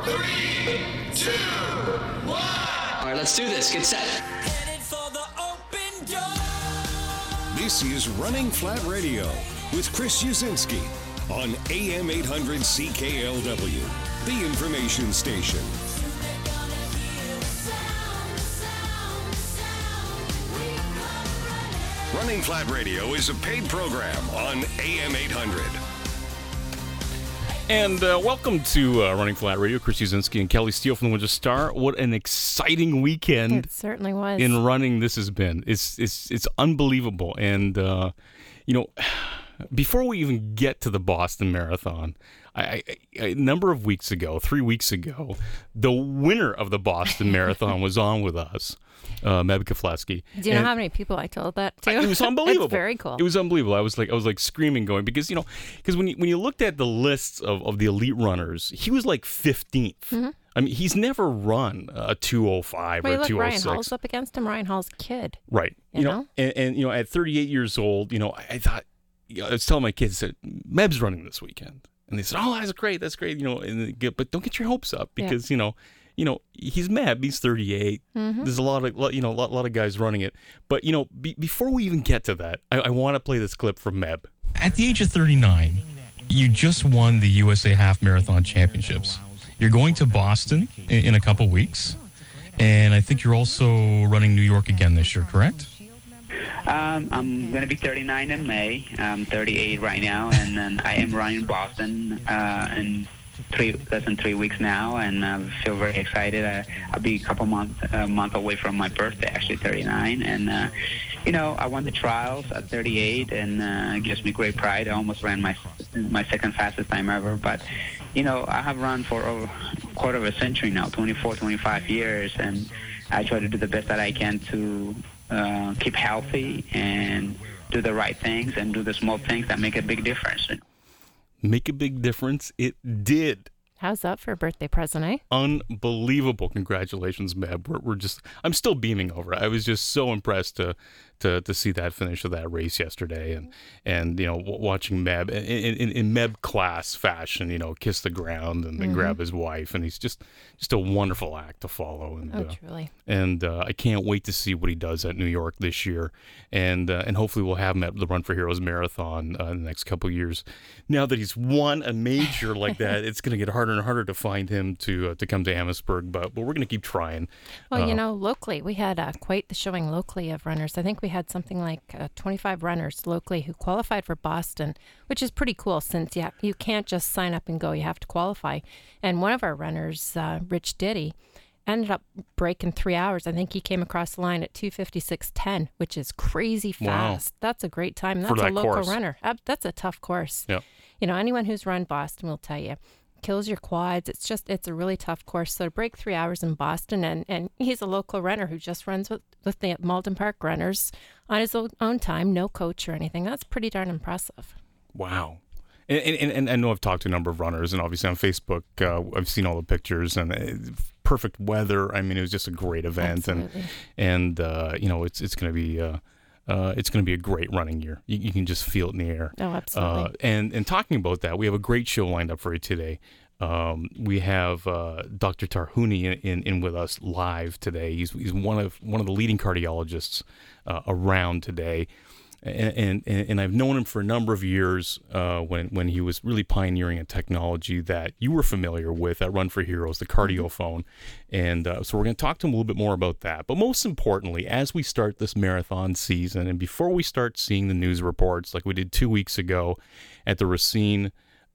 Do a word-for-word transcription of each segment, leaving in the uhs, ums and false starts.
Three, two, one. All right, let's do this. Get set. Headed for the open door. This is Running Flat Radio with Chris Yazinski on A M eight hundred C K L W, the information station. Running Flat Radio is a paid program on A M eight hundred. And uh, welcome to uh, Running Flat Radio. Chris Yazinski and Kelly Steele from the Winter Star. What an exciting weekend! It certainly was. In running, this has been. It's it's it's unbelievable. And uh, you know, before we even get to the Boston Marathon, I, I, a number of weeks ago, three weeks ago, the winner of the Boston Marathon was on with us. Uh, Meb Keflezighi. Do you know and how many people I told that to? I, it was unbelievable. It's very cool. It was unbelievable. I was like, I was like screaming, going because you know, because when you when you looked at the lists of, of the elite runners, he was like fifteenth. Mm-hmm. I mean, he's never run a two oh five well, or a look, two oh Ryan six. Hall's up against him. Ryan Hall's a kid. Right. You, you know, know? And, and you know, at thirty-eight years old, you know, I, I thought, you know, I was telling my kids that Meb's running this weekend, and they said, "Oh, that's great, that's great," you know, and they get, but don't get your hopes up because yeah. you know. You know, he's Meb. He's thirty-eight. Mm-hmm. There's a lot of, you know, a lot, lot of guys running it. But, you know, be, before we even get to that, I, I want to play this clip from Meb. At the age of thirty-nine, you just won the U S A Half Marathon Championships. You're going to Boston in, in a couple weeks. And I think you're also running New York again this year, correct? Um, I'm going to be thirty-nine in May. I'm thirty-eight right now. And then I am running Boston uh, in Three less than three weeks now, and I uh, feel very excited. I, I'll be a couple months, a month away from my birthday, actually thirty-nine, and uh, you know I won the trials at thirty-eight, and uh, it gives me great pride. I almost ran my my second fastest time ever, but you know I have run for over a quarter of a century now, twenty-four, twenty-five years, and I try to do the best that I can to uh, keep healthy and do the right things and do the small things that make a big difference. Make a big difference. It did. How's that for a birthday present, eh? Unbelievable. Congratulations, Meb. We're, we're just, I'm still beaming over it. I was just so impressed to to to see that finish of that race yesterday, and, and you know, w- watching Meb in, in, in Meb class fashion, you know, kiss the ground and then mm-hmm. grab his wife. And he's just, just a wonderful act to follow. And, oh, uh, truly. And uh, I can't wait to see what he does at New York this year. And uh, and hopefully we'll have him at the Run for Heroes Marathon uh, in the next couple of years. Now that he's won a major like that, it's going to get harder and harder to find him to uh, to come to Amherstburg, but, but we're going to keep trying. Well, uh, you know, locally, we had uh, quite the showing locally of runners. I think we had something like uh, twenty-five runners locally who qualified for Boston, which is pretty cool since you, have, you can't just sign up and go. You have to qualify. And one of our runners, uh, Rich Diddy, ended up breaking three hours. I think he came across the line at two fifty-six ten, which is crazy fast. Wow. That's a great time. That's that a local course. runner. Uh, that's a tough course. Yep. You know, anyone who's run Boston will tell you. Kills your quads. It's just, it's a really tough course. So to break three hours in Boston, and, and he's a local runner who just runs with, with the Malden Park runners on his own, own time, no coach or anything. That's pretty darn impressive. Wow. And, and, and I know I've talked to a number of runners, and obviously on Facebook, uh, I've seen all the pictures, and uh, perfect weather. I mean, it was just a great event. Absolutely. And, and uh, you know, it's, it's going to be... Uh, Uh, it's going to be a great running year. You, you can just feel it in the air. Oh, absolutely. Uh, and, and talking about that, we have a great show lined up for you today. Um, we have uh, Doctor Tarhouni in, in, in with us live today. He's he's one of one of the leading cardiologists uh, around today. And, and and I've known him for a number of years uh, when when he was really pioneering a technology that you were familiar with at Run for Heroes, the CardioPhone. And uh, so we're going to talk to him a little bit more about that. But most importantly, as we start this marathon season and before we start seeing the news reports like we did two weeks ago at the Racine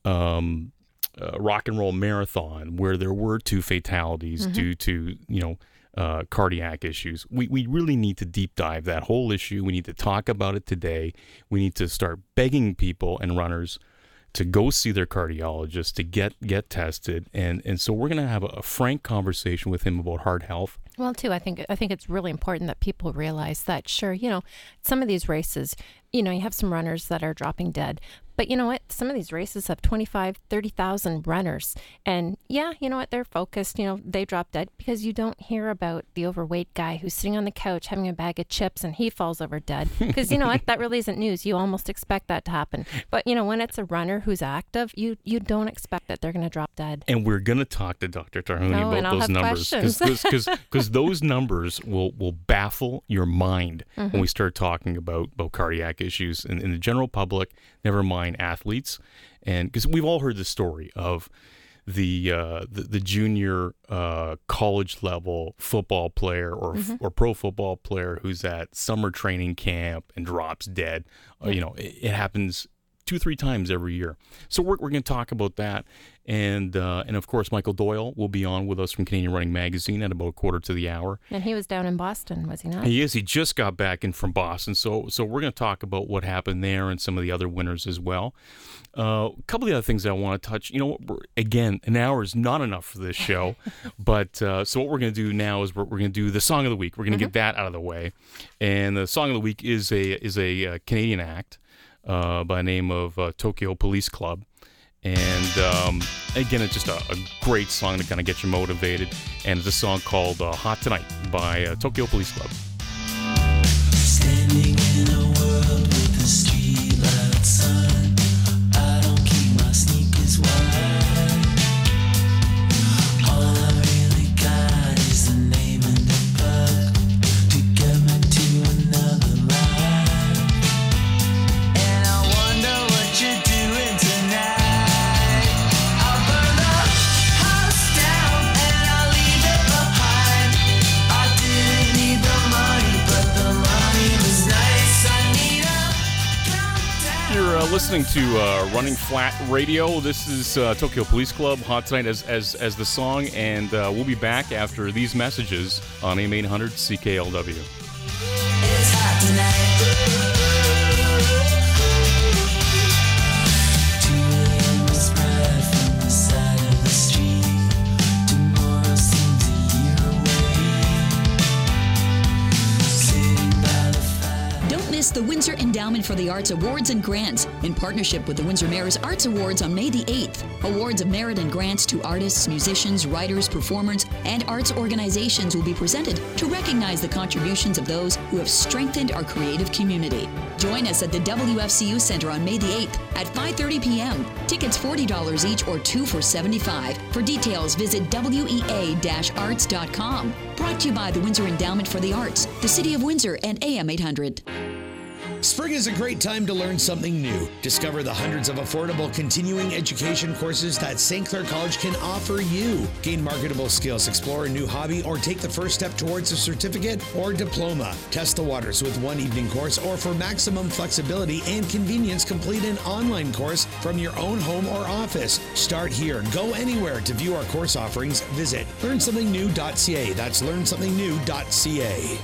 um, uh, Rock and Roll Marathon, where there were two fatalities mm-hmm. due to, you know, Uh, cardiac issues. We we really need to deep dive that whole issue. We need to talk about it today. We need to start begging people and runners to go see their cardiologist, to get get tested. And, and so we're going to have a, a frank conversation with him about heart health. Well, too, I think I think it's really important that people realize that, sure, you know, some of these races, you know, you have some runners that are dropping dead. But you know what? Some of these races have twenty-five, thirty thousand runners. And yeah, you know what? They're focused. You know, they drop dead because you don't hear about the overweight guy who's sitting on the couch having a bag of chips and he falls over dead. Because you know what? That really isn't news. You almost expect that to happen. But you know, when it's a runner who's active, you, you don't expect that they're going to drop dead. And we're going to talk to Doctor Tarhouni Oh, and about I'll those have numbers. questions. Because those numbers will, will baffle your mind Mm-hmm. when we start talking about, about cardiac issues in, in the general public, never mind athletes. And because we've all heard the story of the uh, the, the junior uh, college level football player or Mm-hmm. or pro football player who's at summer training camp and drops dead. Uh, you know, it, it happens two, three times every year. So we're we're going to talk about that. And uh, and of course, Michael Doyle will be on with us from Canadian Running Magazine at about a quarter to the hour. And he was down in Boston, was he not? He is. He just got back in from Boston. So so we're going to talk about what happened there and some of the other winners as well. Uh, a couple of the other things I want to touch. You know, we're, again, an hour is not enough for this show. but uh, so what we're going to do now is we're, we're going to do the song of the week. We're going to Mm-hmm. get that out of the way. And the song of the week is a is a uh, Canadian act uh, by the name of uh, Tokyo Police Club. And um, again, it's just a, a great song to kind of get you motivated. And it's a song called uh, Hot Tonight by uh, Tokyo Police Club. Standing in a world with a streetlight sun, I don't keep my sneakers wide. All I really got is a name and a buck to get me to another life. And I wonder what you're doing tonight. I'll burn the house down and I'll leave it behind. I didn't need the money, but the money was nice. I need a countdown. You're uh, listening to uh, Running Flat Radio. This is uh, Tokyo Police Club, Hot Tonight as as, as the song, and uh, we'll be back after these messages on A M eight hundred C K L W. It's hot tonight. two a.m. is bright from the side of the street. Tomorrow seems a year away. Sitting by the fire. Don't miss the Windsor Endowment for the Arts Awards and Grants in partnership with the Windsor Mayor's Arts Awards on May the eighth. Awards of merit and grants to artists, musicians, writers, performers, and arts organizations will be presented to recognize the contributions of those who have strengthened our creative community. Join us at the W F C U Center on May the eighth at five thirty p.m. Tickets forty dollars each or two for seventy-five dollars. For details, visit W E A arts dot com. Brought to you by the Windsor Endowment for the Arts, the City of Windsor, and A M eight hundred. Spring is a great time to learn something new. Discover the hundreds of affordable continuing education courses that Saint Clair College can offer you. Gain marketable skills, explore a new hobby, or take the first step towards a certificate or diploma. Test the waters with one evening course, or for maximum flexibility and convenience, complete an online course from your own home or office. Start here. Go anywhere. To view our course offerings, visit learn something new dot c a. That's learn something new dot c a.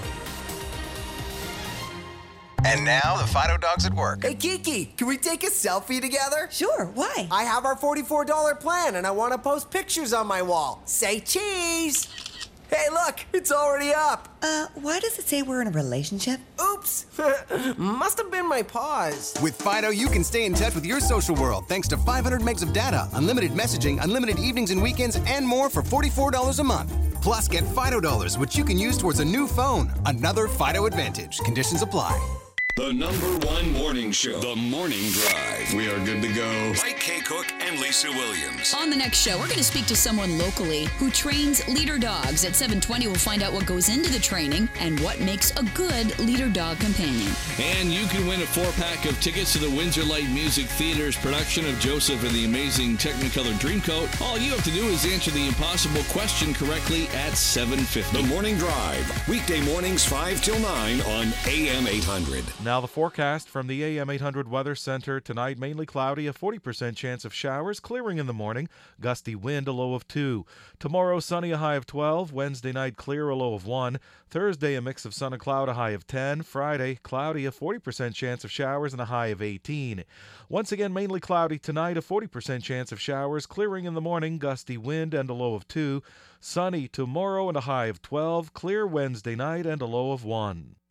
And now, the Fido Dogs at work. Hey, Kiki, can we take a selfie together? Sure, why? I have our forty-four dollars plan, and I want to post pictures on my wall. Say cheese! Hey, look, it's already up. Uh, why does it say we're in a relationship? Oops. Must have been my pause. With Fido, you can stay in touch with your social world thanks to five hundred megs of data, unlimited messaging, unlimited evenings and weekends, and more for forty-four dollars a month. Plus, get Fido dollars, which you can use towards a new phone. Another Fido advantage. Conditions apply. The number one morning show, The Morning Drive. We are good to go. Mike K. Cook and Lisa Williams. On the next show, we're going to speak to someone locally who trains leader dogs. At seven twenty, we'll find out what goes into the training and what makes a good leader dog companion. And you can win a four-pack of tickets to the Windsor Light Music Theater's production of Joseph and the Amazing Technicolor Dreamcoat. All you have to do is answer the impossible question correctly at seven fifty. The Morning Drive. Weekday mornings five till nine on A M eight hundred. Now the forecast from the A M eight hundred Weather Center. Tonight, mainly cloudy, a forty percent chance of showers, clearing in the morning, gusty wind, a low of two. Tomorrow, sunny, a high of twelve. Wednesday night, clear, a low of one. Thursday, a mix of sun and cloud, a high of ten. Friday, cloudy, a forty percent chance of showers, and a high of eighteen. Once again, mainly cloudy tonight, a forty percent chance of showers, clearing in the morning, gusty wind, and a low of two. Sunny tomorrow and a high of twelve. Clear Wednesday night and a low of one.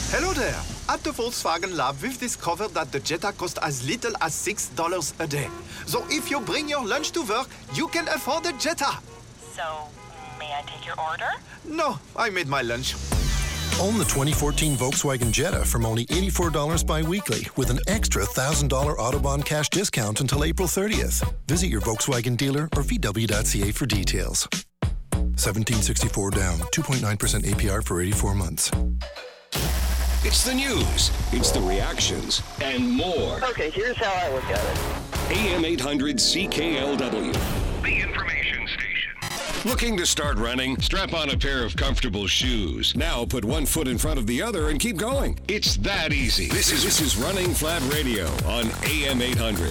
Hello there. At the Volkswagen Lab, we've discovered that the Jetta costs as little as six dollars a day. So if you bring your lunch to work, you can afford a Jetta. So, may I take your order? No, I made my lunch. Own the twenty fourteen Volkswagen Jetta from only eighty-four dollars bi-weekly with an extra one thousand dollars Autobahn cash discount until April thirtieth. Visit your Volkswagen dealer or V W dot C A for details. seventeen sixty-four down, two point nine percent A P R for eighty-four months. It's the news, it's the reactions, and more. Okay, here's how I look at it. A M eight hundred C K L W. The information station. Looking to start running? Strap on a pair of comfortable shoes. Now put one foot in front of the other and keep going. It's that easy. This is this is Running Flat Radio on A M eight hundred.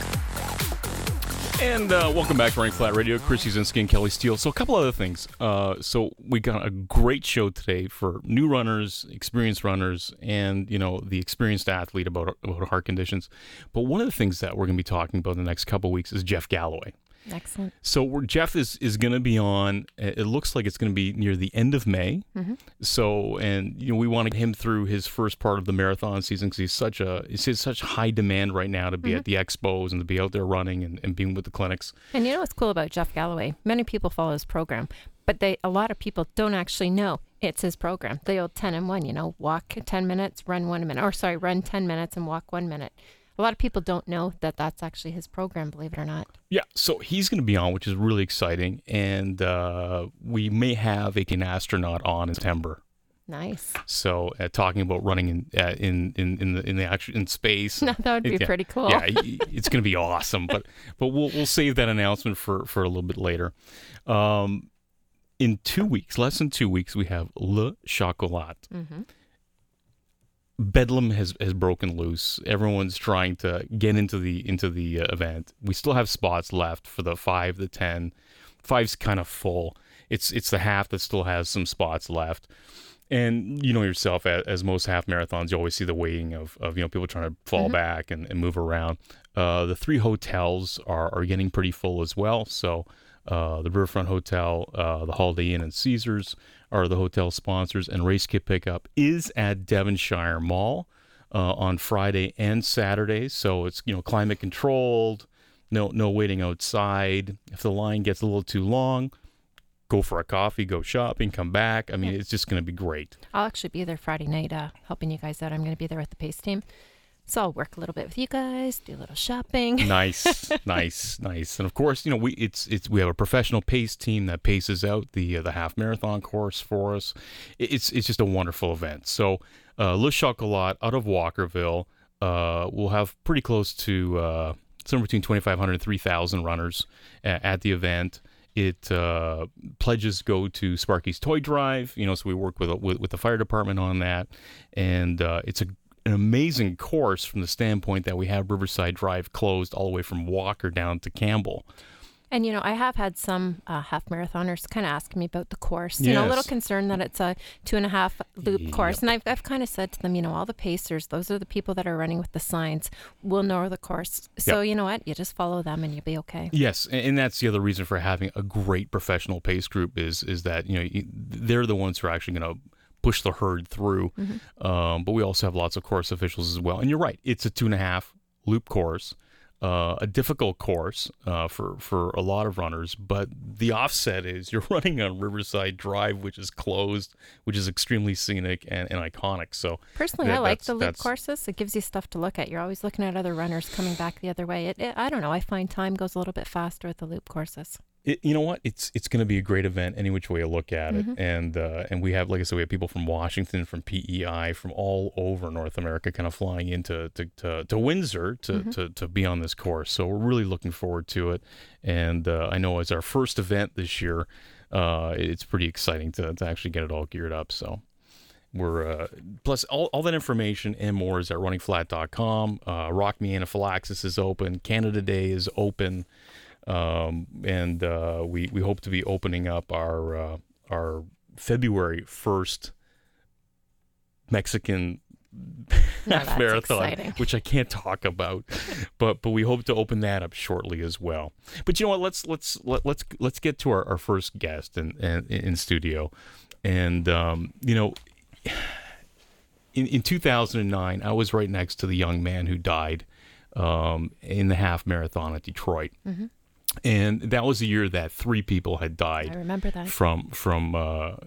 And uh, welcome back to Running Flat Radio. Chris Uzinski and Kelly Steele. So a couple other things. Uh, so we got a great show today for new runners, experienced runners, and you know the experienced athlete about about heart conditions. But one of the things that we're going to be talking about in the next couple of weeks is Jeff Galloway. Excellent. So we're, Jeff is, is going to be on, it looks like it's going to be near the end of May. Mm-hmm. So, and, you know, we want to get him through his first part of the marathon season because he's such a, he's such high demand right now to be Mm-hmm. at the expos and to be out there running and, and being with the clinics. And you know what's cool about Jeff Galloway? Many people follow his program, but they a lot of people don't actually know it's his program. The old ten and one, you know, walk ten minutes, run one minute, or sorry, run ten minutes and walk one minute. A lot of people don't know that that's actually his program, believe it or not. Yeah, so he's going to be on, which is really exciting. And uh, we may have a, an astronaut on in September. Nice. So uh, talking about running in uh, in in in the in the actual in space. No, that would be yeah, pretty cool. Yeah, it's going to be awesome. But but we'll we'll save that announcement for, for a little bit later. Um, in two weeks, less than two weeks, we have Le Chocolat. Mm-hmm. Bedlam has, has broken loose. Everyone's trying to get into the into the uh, event. We still have spots left for the five, the ten. Five's kind of full. It's it's the half that still has some spots left. And you know yourself, as, as most half marathons, you always see the waiting of, of you know people trying to fall Mm-hmm. back and, and move around. Uh, the three hotels are, are getting pretty full as well. So uh, the Riverfront Hotel, uh, the Holiday Inn, and Caesars are the hotel sponsors, and race kit pickup is at Devonshire Mall uh, on Friday and Saturday. So it's you know climate controlled, no no waiting outside. If the line gets a little too long, go for a coffee, go shopping, come back. I mean, it's just going to be great. I'll actually be there Friday night uh, helping you guys out. I'm going to be there with the pace team. So I'll work a little bit with you guys, do a little shopping. Nice, nice, nice. And of course, you know, we it's it's we have a professional pace team that paces out the uh, the half marathon course for us. It's it's just a wonderful event. So uh, Le Chocolat out of Walkerville, uh, we'll have pretty close to uh, somewhere between twenty-five hundred and three thousand runners at, at the event. It uh, pledges go to Sparky's Toy Drive, you know, so we work with with, with the fire department on that, and uh, it's a an amazing course from the standpoint that we have Riverside Drive closed all the way from Walker down to Campbell. And, you know, I have had some uh, half marathoners kind of ask me about the course. You know, a little Yes. concerned that it's a two and a half loop Yep. course. And I've, I've kind of said to them, you know, all the pacers, those are the people that are running with the signs, will know the course. So, Yep. you know what? You just follow them and you'll be okay. Yes, and and that's the other reason for having a great professional pace group is is that, you know, you- they're the ones who are actually going to push the herd through. Mhm. Um, but we also have lots of course officials as well. And you're right, it's a two and a half loop course. Uh, a difficult course uh, for, for a lot of runners, but the offset is you're running on Riverside Drive, which is closed, which is extremely scenic and, and iconic. So Personally, that- I like that's- the loop that's- courses. It gives you stuff to look at. You're always looking at other runners coming back the other way. It, it, I don't know. I find time goes a little bit faster with the loop courses. It, you know what? It's it's going to be a great event any which way you look at Mhm. it, and uh, and we have, like I said, we have people from Washington, from P E I, from all over North America, kind of flying into to, to, to Windsor to, Mhm. to to be on this course. So we're really looking forward to it, and uh, I know as our first event this year, uh, it's pretty exciting to to actually get it all geared up. So. We're uh, plus all, all that information and more is at running flat dot com. Uh, Rock Me Anaphylaxis is open. Canada Day is open. Um, and uh, we we hope to be opening up our uh, our February first Mexican Now half that's marathon, exciting. which I can't talk about, but but we hope to open that up shortly as well. But you know what? Let's let's let, let's let's get to our, our first guest in, in in studio, and um, you know. in, in two thousand nine, I was right next to the young man who died um, in the half marathon at Detroit. Mm-hmm. And that was the year that three people had died. I remember that. From from uh,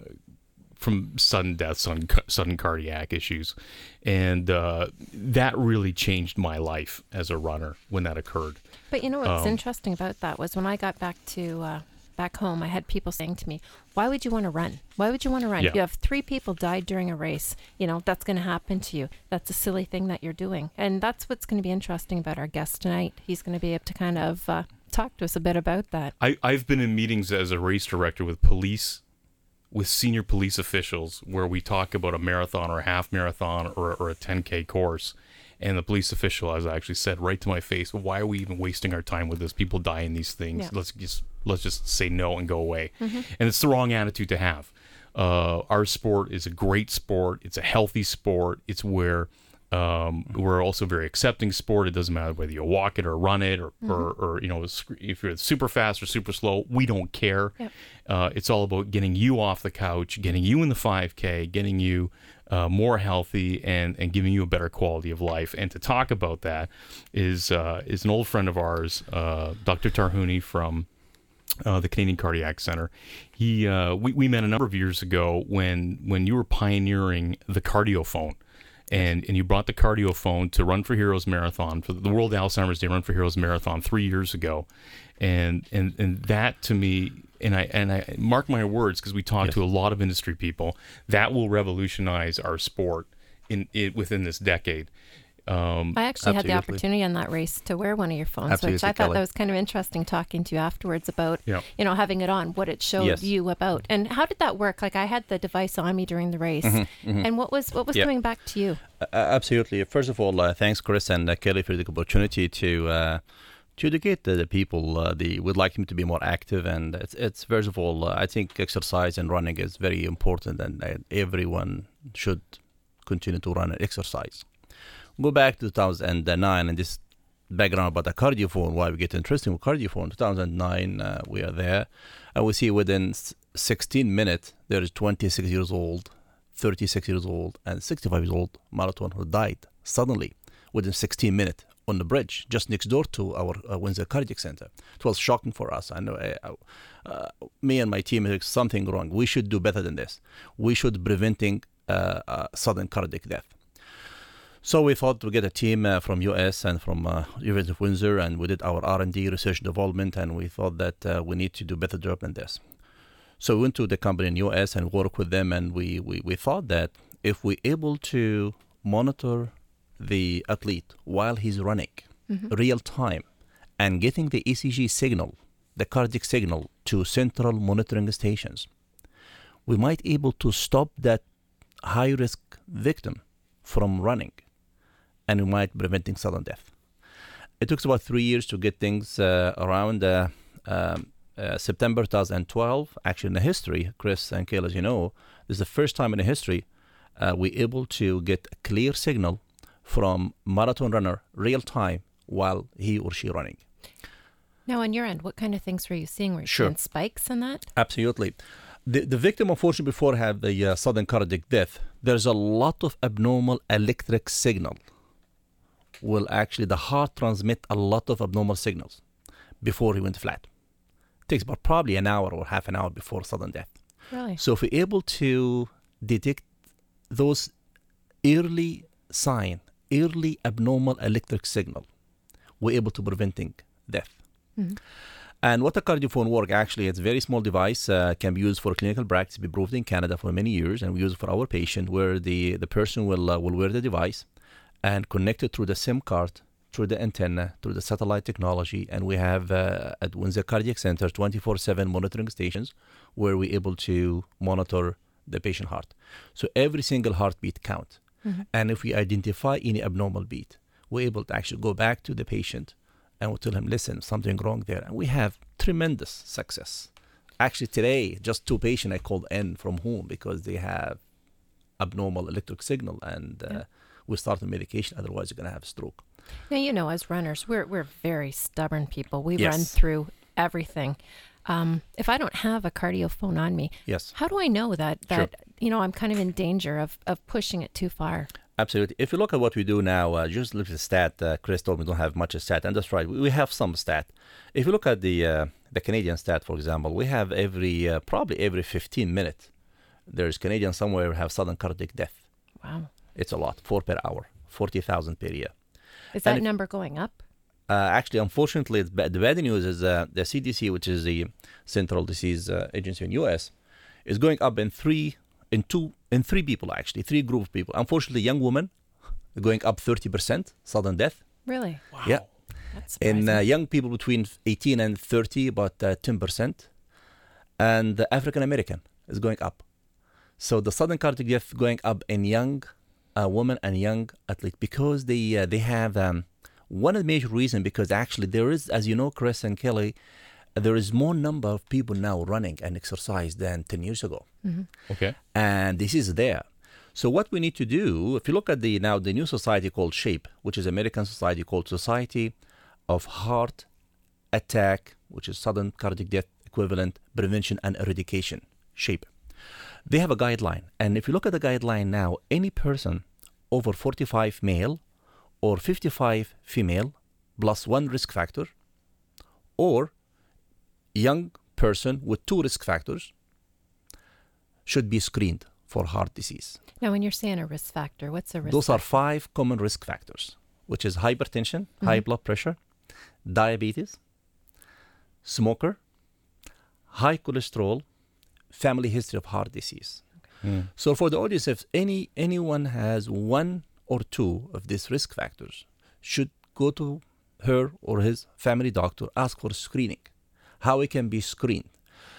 from sudden death, sudden, sudden cardiac issues. And uh, that really changed my life as a runner when that occurred. But you know what's Um, interesting about that was when I got back to uh, back home, I had people saying to me, why would you want to run? Why would you want to run? Yeah. You have three people died during a race. You know, that's going to happen to you. That's a silly thing that you're doing. And that's what's going to be interesting about our guest tonight. He's going to be able to kind of uh, talk to us a bit about that. I, I've been in meetings as a race director with police, with senior police officials, where we talk about a marathon or a half marathon or, or a ten K course. And the police official has actually said right to my face, why are we even wasting our time with this? People die in these things. Yeah. Let's just let's just say no and go away. Mhm. And it's the wrong attitude to have. Uh, our sport is a great sport. It's a healthy sport. It's where um, we're also a very accepting sport. It doesn't matter whether you walk it or run it or, Mhm. or, or you know, if you're super fast or super slow, we don't care. Yep. Uh, it's all about getting you off the couch, getting you in the five K, getting you uh, more healthy, and, and giving you a better quality of life. And to talk about that is uh, is an old friend of ours, uh, Doctor Tarhouni from uh, the Canadian Cardiac Center. He uh, we, we met a number of years ago when when you were pioneering the cardiophone. And and you brought the cardiophone to Run for Heroes Marathon, for the World Alzheimer's Day Run for Heroes Marathon three years ago, and and and that to me, and I and I mark my words, because we talked Yes. to a lot of industry people, that will revolutionize our sport in it within this decade. Um, I actually had the opportunity on that race to wear one of your phones, which Absolutely, I thought Kelly. that was kind of interesting talking to you afterwards about, Yeah. you know, having it on, what it showed Yes. you about. And how did that work? Like I had the device on me during the race. Mhm, mhm. And what was what was Yeah. coming back to you? Uh, absolutely. First of all, uh, thanks, Chris and uh, Kelly, for the opportunity to uh, to educate the, the people. Uh, the would like them to be more active, and it's it's first of all, uh, I think exercise and running is very important, and uh, everyone should continue to run and exercise. Go back to two thousand nine and this background about the cardiophone, why we get interested in cardiophone. two thousand nine, uh, we are there, and we see within s- sixteen minutes there is twenty-six years old, thirty-six years old, and sixty-five years old marathon who died suddenly within sixteen minutes on the bridge just next door to our uh, Windsor Cardiac Center. It was shocking for us. I know uh, uh, me and my team is something wrong. We should do better than this. We should preventing uh, uh, sudden cardiac death. So we thought to get a team uh, from U S and from uh, University of Windsor, and we did our R and D, research and development, and we thought that uh, we need to do better job than this. So we went to the company in U S and worked with them, and we, we, we thought that if we're able to monitor the athlete while he's running, Mhm. real time, and getting the E C G signal, the cardiac signal, to central monitoring stations, we might able to stop that high-risk victim from running, and we might preventing sudden death. It took about three years to get things uh, around. Uh, um, uh, September twenty twelve, actually in the history, Chris and Kayla, as you know, this is the first time in the history uh, we able to get a clear signal from marathon runner real time while he or she running. Now, on your end, what kind of things were you seeing? Were you Sure. seeing spikes in that? Absolutely. The, the victim, unfortunately, before have the uh, sudden cardiac death, there's a lot of abnormal electric signal. Will actually, the heart transmit a lot of abnormal signals before he went flat. Takes about probably an hour or half an hour before sudden death. Really? So if we're able to detect those early sign, early abnormal electric signal, we're able to preventing death. Mhm. And what a cardiophone work, actually, it's a very small device, uh, can be used for clinical practice, be proved in Canada for many years, and we use it for our patient, where the, the person will, uh, will wear the device and connect it through the SIM card, through the antenna, through the satellite technology, and we have uh, at Windsor Cardiac Center twenty-four seven monitoring stations where we're able to monitor the patient heart. So every single heartbeat count. Mhm. And if we identify any abnormal beat, we're able to actually go back to the patient and we'll tell him, listen, something wrong there. And we have tremendous success. Actually, today, just two patients I called in from home because they have abnormal electric signal, and uh, Yeah. we start the medication, otherwise you're going to have a stroke. Now, you know, as runners, we're we're very stubborn people. We Yes. run through everything. Um, if I don't have a cardiophone on me, Yes. how do I know that that Sure. you know I'm kind of in danger of of pushing it too far? Absolutely. If you look at what we do now, uh, just look at the stat. Uh, Chris told me we don't have much stat, and that's right. We, we have some stat. If you look at the uh, the Canadian stat, for example, we have every uh, probably every fifteen minutes, there's Canadian somewhere who have sudden cardiac death. Wow. It's a lot, four per hour, forty thousand per year. Is that And if- number going up? Uh, actually, unfortunately, it's bad. The bad news is uh, the C D C, which is the Central Disease uh, Agency in U S, is going up in three, in two, in three people actually, three group of people. Unfortunately, young women are going up thirty percent, sudden death. Really? Wow. Yeah. That's In surprising. uh, young people between eighteen and thirty, about uh, ten percent, and the African American is going up. So the sudden cardiac death going up in young uh, women and young athletes because they uh, they have. Um, One of the major reasons, because actually there is, as you know, Chris and Kelly, there is more number of people now running and exercise than ten years ago. Mhm. Okay. And this is there. So what we need to do, if you look at the now the new society called SHAPE, which is American society called Society of Heart Attack, which is sudden cardiac death equivalent prevention and eradication, SHAPE. They have a guideline. And if you look at the guideline now, any person over forty-five male or fifty-five female plus one risk factor, or young person with two risk factors should be screened for heart disease. Now, when you're saying a risk factor, what's a risk Those factor? are five common risk factors, which is hypertension, high Mhm. blood pressure, diabetes, smoker, high cholesterol, family history of heart disease. Mm. So for the audience, if any anyone has one or two of these risk factors, should go to her or his family doctor, ask for screening, how it can be screened.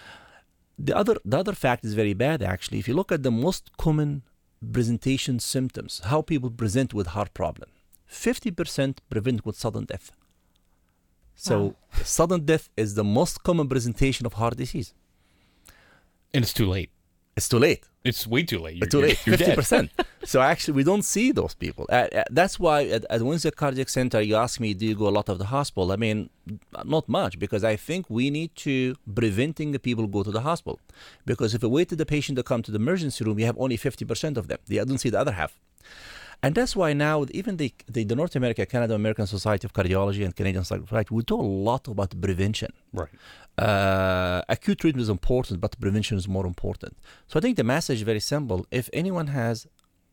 The other the other fact is very bad actually. If you look at the most common presentation symptoms, how people present with heart problem, fifty percent prevent with sudden death. So Wow. sudden death is the most common presentation of heart disease. And it's too late. It's too late. It's way too late. You're, It's too late, You're, you're fifty dead. percent. So actually, we don't see those people. Uh, uh, that's why at, at Windsor Cardiac Center, you ask me, do you go a lot of the hospital? I mean, not much, because I think we need to preventing the people go to the hospital. Because if we wait for the patient to come to the emergency room, we have only fifty percent of them. They don't see the other half. And that's why now, even the, the, the North America, Canada American Society of Cardiology and Canadian Society of Cardiology, we do a lot about prevention. Right. Uh, acute treatment is important, but prevention is more important. So I think the message is very simple. If anyone has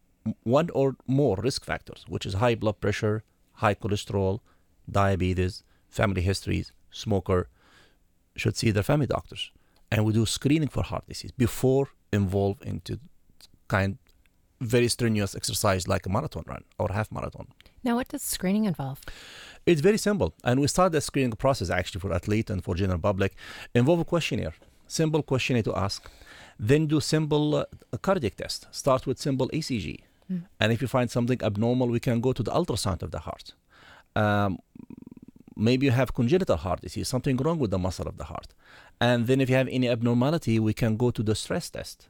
one or more risk factors, which is high blood pressure, high cholesterol, diabetes, family histories, smoker, should see their family doctors. And we do screening for heart disease before involve into kind very strenuous exercise like a marathon run or half marathon. Now, what does screening involve? It's very simple. And we start the screening process actually for athlete and for general public. Involve a questionnaire, simple questionnaire to ask. Then do simple uh, cardiac test. Start with simple E C G. Mm. And if you find something abnormal, we can go to the ultrasound of the heart. Um, maybe you have congenital heart disease, something wrong with the muscle of the heart. And then if you have any abnormality, we can go to the stress test.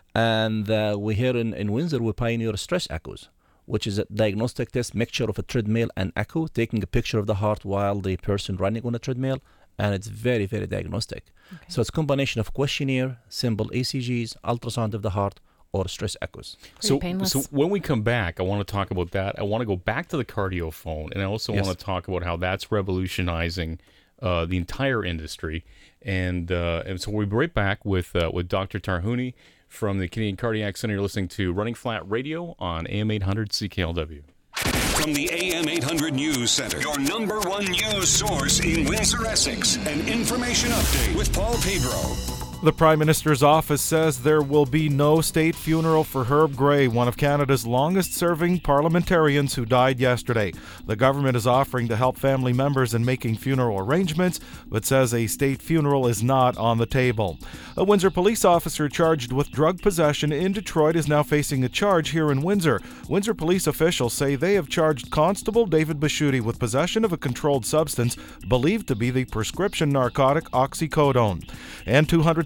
And uh, we here in, in Windsor, we pioneer stress echoes, which is a diagnostic test mixture of a treadmill and echo, taking a picture of the heart while the person running on a treadmill, and it's very, very diagnostic. Okay. So it's a combination of questionnaire, simple E C Gs, ultrasound of the heart, or stress echoes. So, so when we come back, I want to talk about that. I want to go back to the cardio phone, and I also Yes. want to talk about how that's revolutionizing uh, the entire industry. And uh, and so we'll be right back with uh, with Doctor Tarhouni from the Canadian Cardiac Center. You're listening to Running Flat Radio on A M eight hundred C K L W. From the A M eight hundred News Center, your number one news source in Windsor, Essex. An information update with Paul Pedro. The Prime Minister's office says there will be no state funeral for Herb Gray, one of Canada's longest-serving parliamentarians who died yesterday. The government is offering to help family members in making funeral arrangements, but says a state funeral is not on the table. A Windsor police officer charged with drug possession in Detroit is now facing a charge here in Windsor. Windsor police officials say they have charged Constable David Bashuti with possession of a controlled substance believed to be the prescription narcotic oxycodone. And two hundred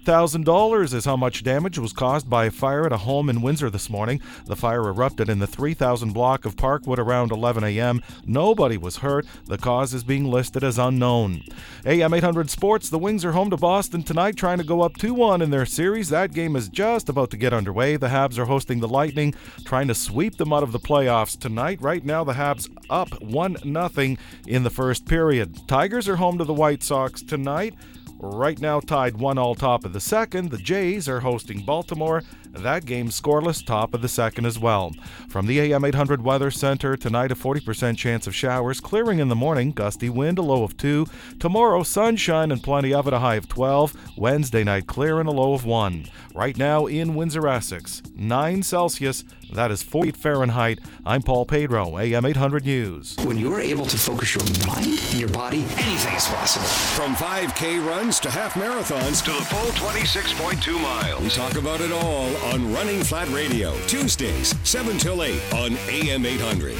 thousand dollars is how much damage was caused by a fire at a home in Windsor this morning. The fire erupted in the three thousand block of Parkwood around eleven a.m. Nobody was hurt. The cause is being listed as unknown. A M eight hundred Sports, the Wings are home to Boston tonight, trying to go up two one in their series. That game is just about to get underway. The Habs are hosting the Lightning, trying to sweep them out of the playoffs tonight. Right now, the Habs up one nothing in the first period. Tigers are home to the White Sox tonight. Right now tied one all top of the second. The Jays are hosting Baltimore. That game scoreless, top of the second as well. From the A M eight hundred Weather Center, tonight a forty percent chance of showers, clearing in the morning, gusty wind, a low of two. Tomorrow, sunshine and plenty of it, a high of twelve. Wednesday night, clear and a low of one. Right now in Windsor, Essex, nine Celsius. That is forty-eight Fahrenheit. I'm Paul Pedro, A M eight hundred News. When you're able to focus your mind and your body, anything is possible. From five K runs to half marathons To the full twenty-six point two miles. we talk about it all on Running Flat Radio, Tuesdays, seven till eight on A M eight hundred.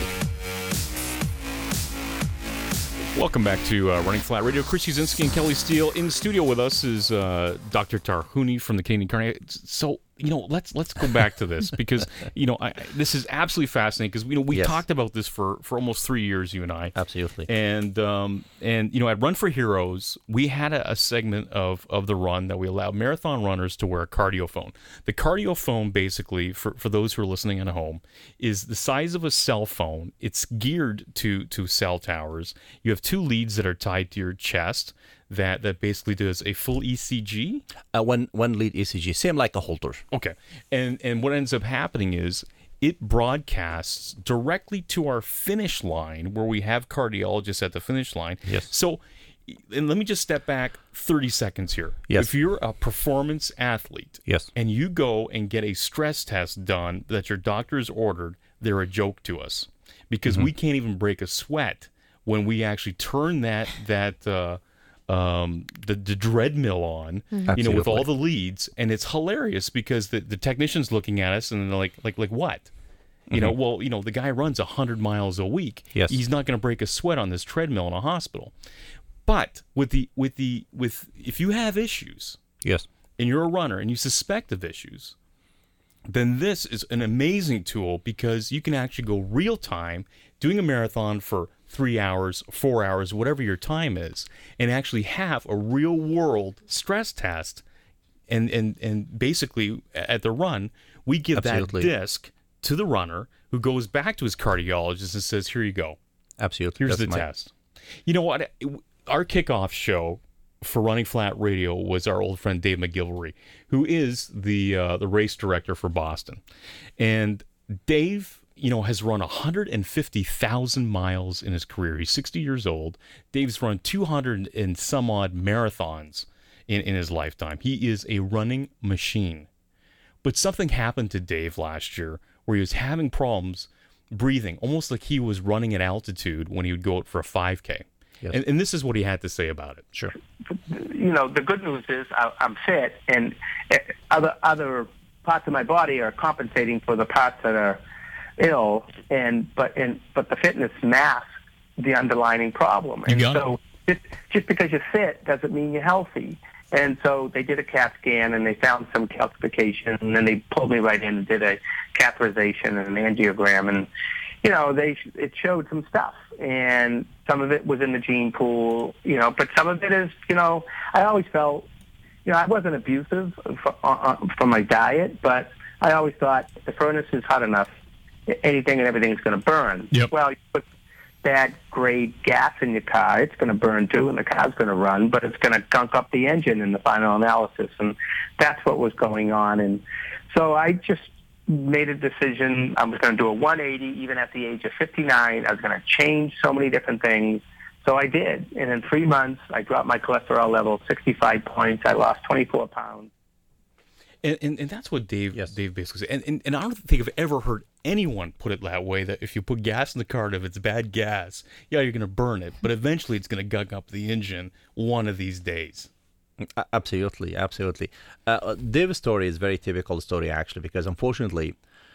Welcome back to uh, Running Flat Radio. Chris Uzinski and Kelly Steele. In the studio with us is uh, Doctor Tarhouni from the Canadian Cardiac. So, you know, let's let's go back to this because, you know, I, this is absolutely fascinating because, you know, we Yes. talked about this for, for almost three years, you and I. Absolutely. And, um, and you know, at Run for Heroes, we had a, a segment of, of the run that we allowed marathon runners to wear a cardiophone. The cardiophone, basically, for, for those who are listening at home, is the size of a cell phone. It's geared to, to cell towers. You have two leads that are tied to your chest that, that basically does a full E C G. Uh, one one lead E C G, same like a Holter. Okay. And and what ends up happening is it broadcasts directly to our finish line where we have cardiologists at the finish line. Yes. So, and let me just step back thirty seconds here. Yes. If you're a performance athlete Yes. and you go and get a stress test done that your doctor has ordered, they're a joke to us because Mhm. we can't even break a sweat when we actually turn that, that, uh, um the, the treadmill on, Mhm. you know, with all Absolutely. the leads, and it's hilarious because the, the technician's looking at us and they're like like like what, you know, Mhm. well, you know, the guy runs a hundred miles a week. Yes. He's not going to break a sweat on this treadmill in a hospital. But with the with the with if you have issues, Yes. and you're a runner and you suspect of issues, then this is an amazing tool because you can actually go real time doing a marathon for three hours, four hours, whatever your time is, and actually have a real world stress test. And, and, and basically at the run, we give Absolutely. that disc to the runner who goes back to his cardiologist and says, here you go. Absolutely. Here's That's the my- test. You know what? Our kickoff show for Running Flat Radio was our old friend Dave McGilvery, who is the uh, the race director for Boston. And Dave, you know, has run one hundred fifty thousand miles in his career. He's sixty years old. Dave's run two hundred and some odd marathons in, in his lifetime. He is a running machine. But something happened to Dave last year where he was having problems breathing, almost like he was running at altitude when he would go out for a five K. Yes. And, and this is what he had to say about it. Sure. You know, the good news is I, I'm fit, and eh, other other parts of my body are compensating for the parts that are ill, and but and but the fitness masks the underlying problem. And got so just just because you're fit doesn't mean you're healthy. And so they did a CAT scan and they found some calcification, and then they pulled me right in and did a catheterization and an angiogram, and you know they it showed some stuff, and some of it was in the gene pool, you know, but some of it is, you know, I always felt, you know, I wasn't abusive for, uh, from my diet, but I always thought the furnace is hot enough, anything and everything is going to burn. Yep. Well, you put bad grade gas in your car, it's going to burn too, and the car's going to run, but it's going to gunk up the engine in the final analysis, and that's what was going on. And so I just made a decision. I was going to do a one eighty even at the age of fifty-nine. I was going to change so many different things. So I did. And in three months, I dropped my cholesterol level sixty-five points. I lost twenty-four pounds. And, and, and that's what Dave Dave basically said. And, and and I don't think I've ever heard anyone put it that way, that if you put gas in the car, if it's bad gas, yeah, you're going to burn it. But eventually it's going to gunk up the engine one of these days. A- Absolutely, absolutely. Uh, Dave's story is a very typical story, actually, because unfortunately,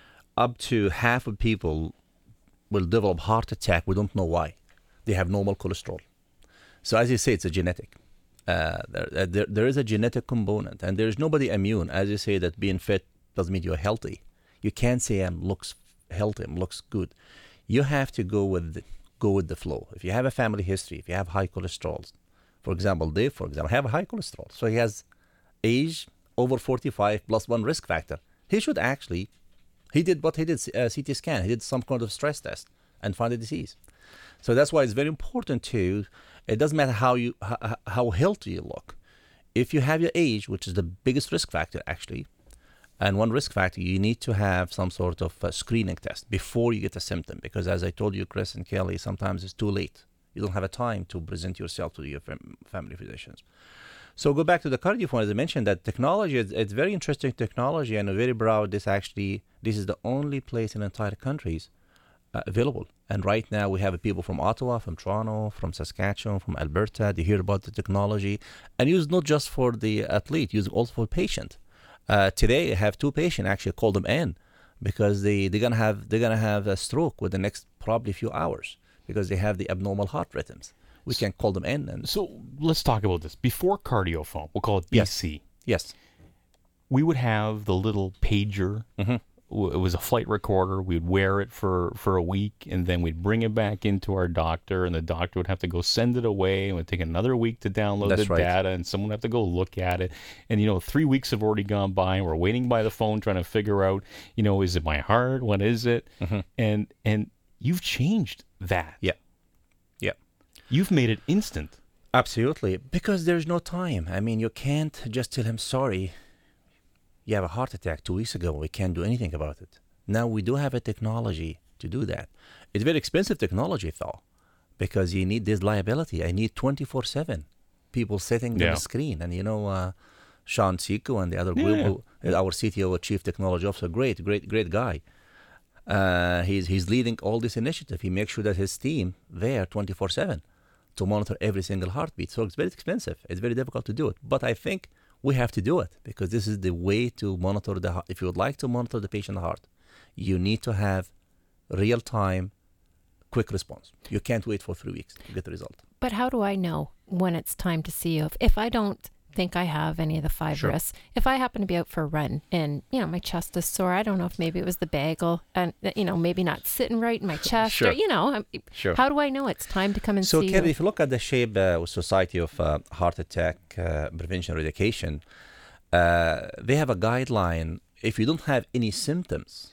up to half of people will develop heart attack. We don't know why. They have normal cholesterol. So as you say, it's a genetic. Uh, there, there, there is a genetic component, and there's nobody immune. As you say, that being fit doesn't mean you're healthy. You can't say I'm looks healthy, I'm looks good. You have to go with the, go with the flow. If you have a family history, if you have high cholesterol, for example, Dave, for example, have a high cholesterol, so he has age over forty-five plus one risk factor. He should actually, he did what he did, uh, C T scan, he did some kind of stress test and found a disease. So that's why it's very important to, it doesn't matter how you how, how healthy you look. If you have your age, which is the biggest risk factor actually, and one risk factor, you need to have some sort of uh, screening test before you get a symptom. Because as I told you, Chris and Kelly, sometimes it's too late. You don't have a time to present yourself to your fam- family physicians. So go back to the CardioFone, as I mentioned, that technology, it's, it's very interesting technology, and I'm very proud this actually, this is the only place in the entire countries uh, available. And right now we have people from Ottawa, from Toronto, from Saskatchewan, from Alberta. They hear about the technology and use not just for the athlete, use also for patient. Uh, today I have two patients actually call them in because they, they're gonna have they're gonna have a stroke within the next probably few hours because they have the abnormal heart rhythms. We can call them in. And so let's talk about this. Before CardioFone, we'll call it B C. Yes. yes. We would have the little pager. Mm-hmm. It was a flight recorder. We'd wear it for, for a week, and then we'd bring it back into our doctor, and the doctor would have to go send it away, and it would take another week to download That's the right. data, and someone would have to go look at it. And, you know, three weeks have already gone by, and we're waiting by the phone trying to figure out, you know, is it my heart? What is it? Mm-hmm. And and you've changed that. Yeah. Yeah. You've made it instant. Absolutely. Because there's no time. I mean, you can't just tell him, sorry, you have a heart attack two weeks ago. We can't do anything about it. Now we do have a technology to do that. It's very expensive technology, though, because you need this liability. I need twenty-four seven people sitting Yeah. on the screen. And, you know, uh, Sean Siko and the other Yeah. group, uh, our C T O, Chief Technology Officer, great, great, great guy. Uh, he's, he's leading all this initiative. He makes sure that his team there twenty-four seven to monitor every single heartbeat. So it's very expensive. It's very difficult to do it. But I think we have to do it because this is the way to monitor the heart. If you would like to monitor the patient's heart, you need to have real-time, quick response. You can't wait for three weeks to get the result. But how do I know when it's time to see you? If, if I don't think I have any of the five Sure. risks, if I happen to be out for a run and, you know, my chest is sore, I don't know if maybe it was the bagel and, you know, maybe not sitting right in my chest. Sure. Or, you know, I'm, Sure. how do I know it's time to come and So, see Kelly, you? if you look at the SHAPE uh, Society of uh, Heart Attack uh, Prevention and Eradication, uh, they have a guideline. If you don't have any symptoms,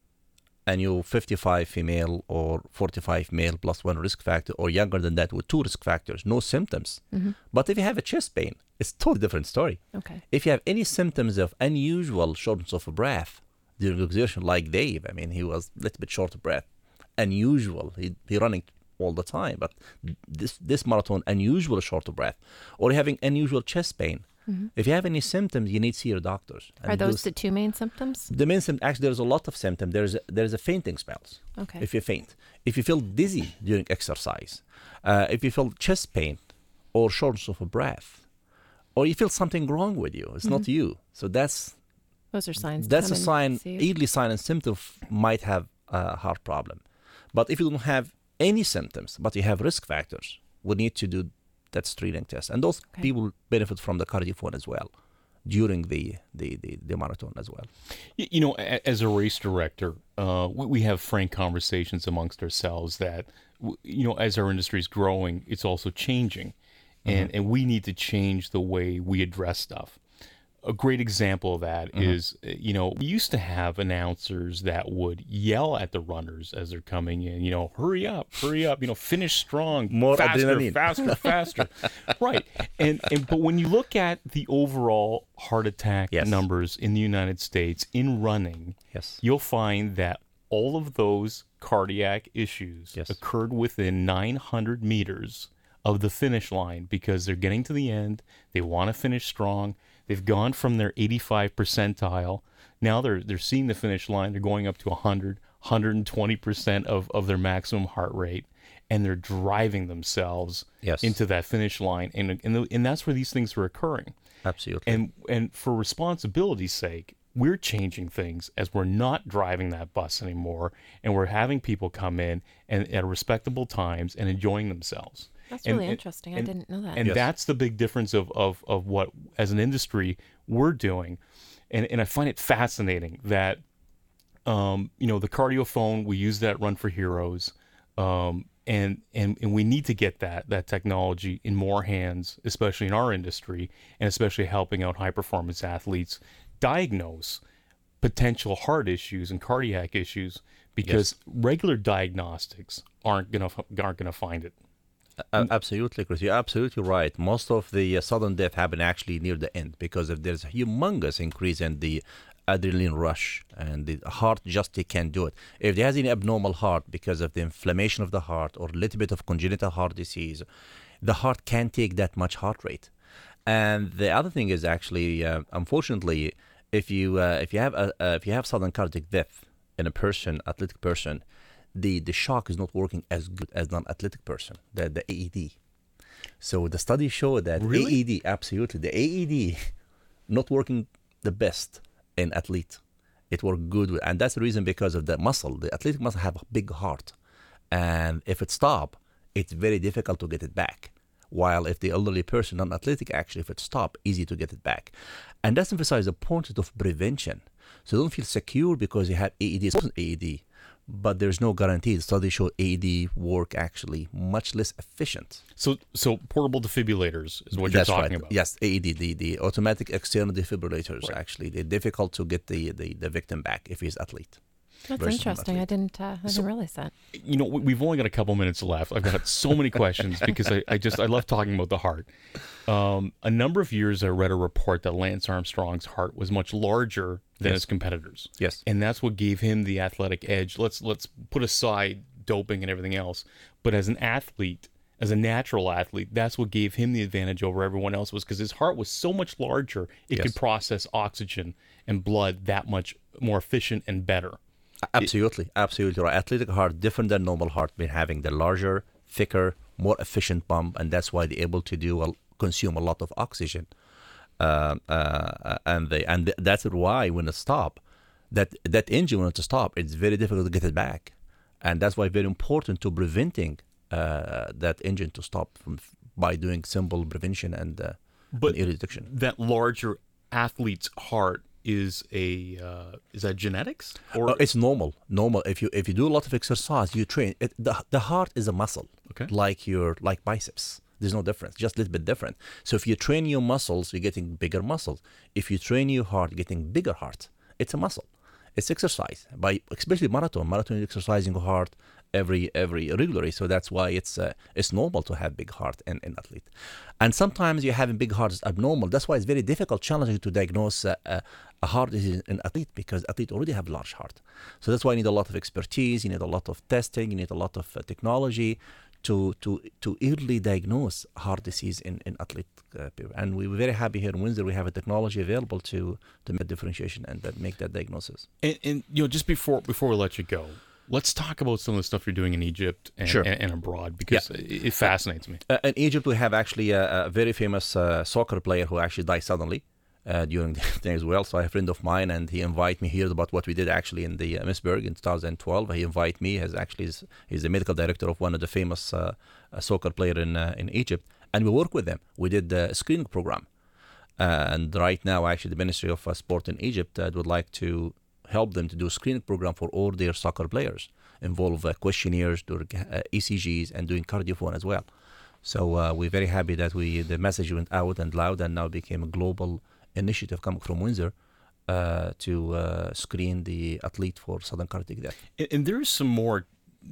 and you're fifty-five female or forty-five male plus one risk factor, or younger than that with two risk factors, no symptoms. Mhm. But if you have a chest pain, it's a totally different story. Okay. If you have any symptoms of unusual shortness of breath during exertion, like Dave, I mean, he was a little bit short of breath, unusual. He he running all the time, but this this marathon, unusual short of breath, or having unusual chest pain. Mhm. If you have any symptoms, you need to see your doctors. Are And those those- the two main symptoms? the main symptom, actually, there's a lot of symptoms. There's a, there's a fainting spells. Okay. If you faint, if you feel dizzy during exercise, uh, if you feel chest pain or shortness of breath, or you feel something wrong with you, it's not Mhm. you. So that's Those are signs. to that's come a and sign, see you. early sign and symptom f- might have a heart problem. But if you don't have any symptoms, but you have risk factors, we need to do that screening test. And those Okay. people benefit from the CardioFone as well during the, the, the, the marathon as well. Y- You know, a- as a race director, uh, we, we have frank conversations amongst ourselves that, w- you know, as our industry is growing, it's also changing. And, Mhm. and we need to change the way we address stuff. A great example of that Mhm. is, uh, you know, we used to have announcers that would yell at the runners as they're coming in, you know, hurry up, hurry up, you know, finish strong, More faster, adrenaline. faster, faster. Right. And, and but when you look at the overall heart attack Yes. numbers in the United States in running, Yes. you'll find that all of those cardiac issues Yes. occurred within nine hundred meters of the finish line because they're getting to the end. They want to finish strong. They've gone from their eighty-five percentile. Now they're they're seeing the finish line. They're going up to one hundred, one hundred twenty percent of, of their maximum heart rate, and they're driving themselves Yes. into that finish line. And and, the, and that's where these things are occurring. Absolutely. And and for responsibility's sake, we're changing things as we're not driving that bus anymore, and we're having people come in and at respectable times and enjoying themselves. That's really interesting. I didn't know that. And Yes. that's the big difference of, of, of what, as an industry, we're doing. And and I find it fascinating that, um, you know, the cardiophone, we use that Run for Heroes. Um, and, and, and we need to get that, that technology in more hands, especially in our industry, and especially helping out high-performance athletes diagnose potential heart issues and cardiac issues, because Yes. regular diagnostics aren't gonna aren't gonna find it. Uh, absolutely, Chris. You're absolutely right. Most of the uh, sudden death happen actually near the end because if there's a humongous increase in the adrenaline rush and the heart just can't do it. If there has any abnormal heart because of the inflammation of the heart or a little bit of congenital heart disease, the heart can't take that much heart rate. And the other thing is actually, uh, unfortunately, if you uh, if you have a, uh, if you have sudden cardiac death in a person, athletic person, the the shock is not working as good as non-athletic person, the the A E D. So the study showed that Really? A E D, absolutely, the A E D not working the best in athlete. It worked good, with, and that's the reason because of the muscle. The athletic muscle have a big heart, and if it stop, it's very difficult to get it back. While if the elderly person, non-athletic, actually, if it stop, easy to get it back. And that's emphasize the importance of prevention. So don't feel secure because you have A E D. It's not A E D, but there's no guarantee. The study show A E D work actually much less efficient. So, so portable defibrillators is what That's you're talking right. about. Yes, A E D, the, the automatic external defibrillators. Right. Actually, they're difficult to get the, the, the victim back if he's athlete. That's versus interesting. I non-athlete. didn't. Uh, I So- didn't realize that. You know, we- we've only got a couple minutes left. I've got so many questions because I, I just I love talking about the heart. Um, a number of years I read a report that Lance Armstrong's heart was much larger than Yes. his competitors. Yes. And that's what gave him the athletic edge. Let's let's put aside doping and everything else, but as an athlete, as a natural athlete, that's what gave him the advantage over everyone else, was because his heart was so much larger, it Yes. could process oxygen and blood that much more efficient and better. Absolutely, absolutely right. Athletic heart different than normal heart, been having the larger, thicker, more efficient pump, and that's why they're able to do a, consume a lot of oxygen. Um, uh, and they and th- that's why when it stop, that that engine when it stop, it's very difficult to get it back, and that's why very important to preventing uh, that engine to stop from by doing simple prevention and uh, But and reduction. that larger athlete's heart is a uh, is that genetics or Uh, it's normal. Normal. If you if you do a lot of exercise, you train. It, the the heart is a muscle, Okay. like your like biceps. There's no difference, just a little bit different. So if you train your muscles, you're getting bigger muscles. If you train your heart, you're getting bigger heart. It's a muscle. It's exercise. By especially marathon. Marathon is exercising your heart every every regularly. So that's why it's uh, it's normal to have big heart in in athlete. And sometimes you having big heart is abnormal. That's why it's very difficult, challenging to diagnose uh, uh, a heart disease in athlete because athlete already have large heart. So that's why you need a lot of expertise. You need a lot of testing. You need a lot of uh, technology to to to early diagnose heart disease in in athlete uh, people. And we're very happy here in Windsor. We have a technology available to to make differentiation and that make that diagnosis. And, and you know, just before before we let you go, let's talk about some of the stuff you're doing in Egypt and, Sure. and, and abroad because it, it fascinates me. Uh, in Egypt, we have actually a, a very famous uh, soccer player who actually died suddenly uh, during the day as well. So I have a friend of mine, and he invited me here about what we did actually in the uh, Missburg in twenty twelve. He invited me as actually he's, he's the medical director of one of the famous uh, uh, soccer player in uh, in Egypt, and we work with them. We did the screening program, uh, and right now actually the Ministry of uh, Sport in Egypt uh, would like to help them to do a screening program for all their soccer players, involve uh, questionnaires, doing uh, E C Gs, and doing cardiophone as well. So uh, we're very happy that we the message went out and loud, and now became a global initiative coming from Windsor uh, to uh, screen the athlete for sudden cardiac death. And, and there is some more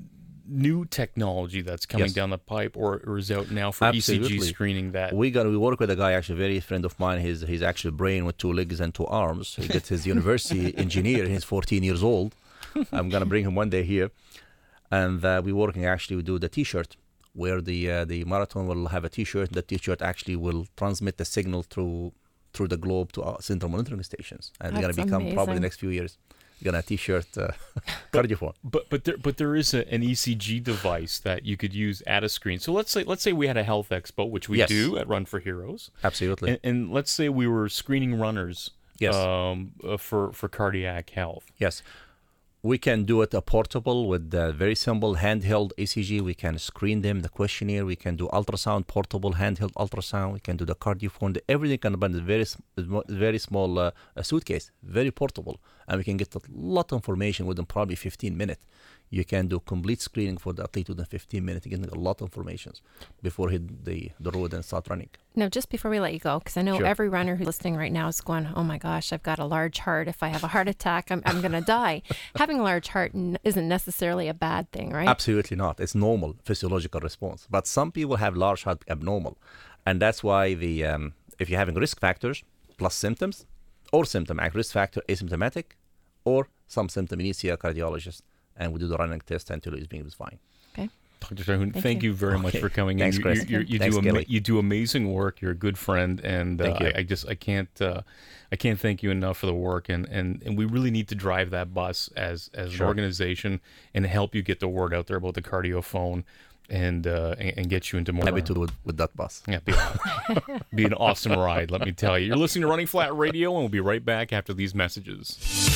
new technology that's coming Yes. down the pipe or, or is out now for E C G Absolutely. screening that. We got we work with a guy, actually a very friend of mine. He's he's actually brain with two legs and two arms. He gets his university engineer. He's fourteen years old. I'm gonna bring him one day here, and uh, we're working actually. We do the T-shirt where the uh, the marathon will have a T-shirt. The T-shirt actually will transmit the signal through through the globe to our central monitoring stations, and they're That's gonna become probably the amazing. next few years. Gonna T-shirt uh, cardiophone. But but there but there is a, an E C G device that you could use at a screen. So let's say let's say we had a health expo, which we Yes. do at Run for Heroes. Absolutely. And, and let's say we were screening runners. Yes. Um, uh, for for cardiac health. Yes. We can do it a portable with a very simple handheld E C G. We can screen them, the questionnaire. We can do ultrasound, portable handheld ultrasound. We can do the cardiophone. Everything can be in a very, very small uh, suitcase, very portable. And we can get a lot of information within probably fifteen minutes. You can do complete screening for the athlete within fifteen minutes, getting a lot of information before he hit the, the road and start running. Now, just before we let you go, because I know Sure. every runner who's listening right now is going, oh my gosh, I've got a large heart. If I have a heart attack, I'm, I'm going to die. Having a large heart n- isn't necessarily a bad thing, right? Absolutely not. It's normal physiological response. But some people have large heart abnormal. And that's why the um, if you're having risk factors plus symptoms or symptomatic, risk factor asymptomatic or some symptom, you need to see a cardiologist. And we do the running test until it's being fine. Okay. Doctor Tarhouni, thank, Thank you you. very Okay. much for coming Thanks, in. You, Chris. you, you, you Thanks, do Kelly. you do amazing work. You're a good friend, and uh, Thank you. I, I just I can't uh, I can't thank you enough for the work. And, and, and we really need to drive that bus as as Sure. an organization and help you get the word out there about the cardiophone and uh, and, and get you into more. Happy to do it with that bus. Yeah, be, be an awesome ride. Let me tell you. You're listening to Running Flat Radio, and we'll be right back after these messages.